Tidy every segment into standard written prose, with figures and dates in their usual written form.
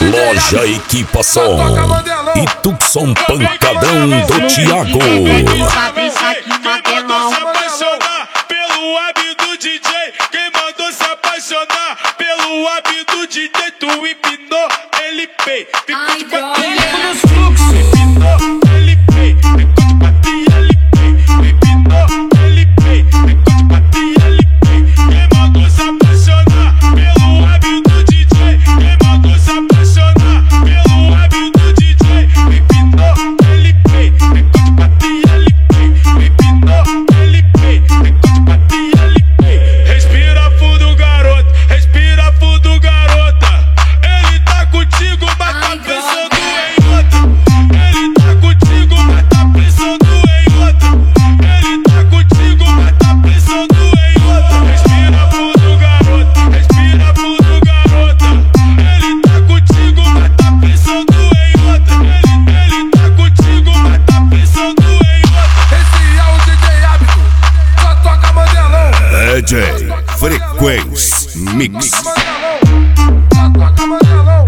Loja Equipação e Tucson Pancadão do Thiago. Quem mandou se apaixonar pelo hábito do DJ? Quem mandou se apaixonar pelo hábito do DJ? Tu empinou, ele pei. Ficou de batia nos fluxos. Empinou, ele pei. Ficou de batia, ele pei. Empinou, ele pei. Ficou de batia, ele pei. Quem mandou se apaixonar pelo hábito do DJ? Quem mandou se apaixonar pelo hábito do DJ? Empinou, ele pei. Ficou de batia, ele pei. Empinou, ele pei. Ficou de batia, ele pei. Respira fundo, garoto. Respira fundo, garota. Ele tá contigo, mas tá pensando em outra. Ele tá contigo, mas tá pensando em outra. Ele tá contigo, mas tá pensando em outra. Respira fundo, garota. Respira fundo, garota. Ele tá contigo, mas tá pensando em outra. Ele tá contigo, mas tá pensando em outra. Esse é o DJ Hábito, só toca modelão. DJ Frequência Mix. Só toca modelão.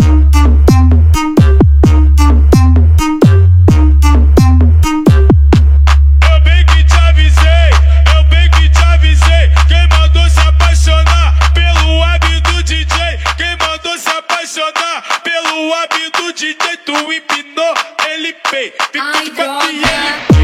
Eu bem que te avisei, eu bem que te avisei. Quem mandou se apaixonar pelo hábito do DJ? Quem mandou se apaixonar pelo hábito do DJ? Tu empinou, ele pei. Ficou de batia, ele pei.